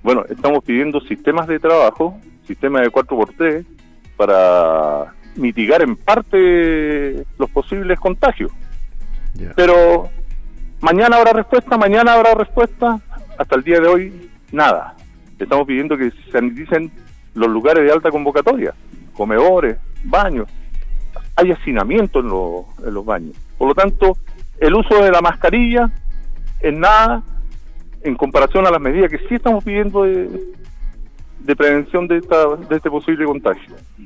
Bueno, estamos pidiendo sistemas de trabajo, sistemas de 4x3, para mitigar en parte los posibles contagios. Ya. Pero mañana habrá respuesta, hasta el día de hoy nada. Estamos pidiendo que se saniticen los lugares de alta convocatoria, comedores, baños. Hay hacinamiento en los baños. Por lo tanto, el uso de la mascarilla es nada en comparación a las medidas que sí estamos pidiendo de prevención de este posible contagio.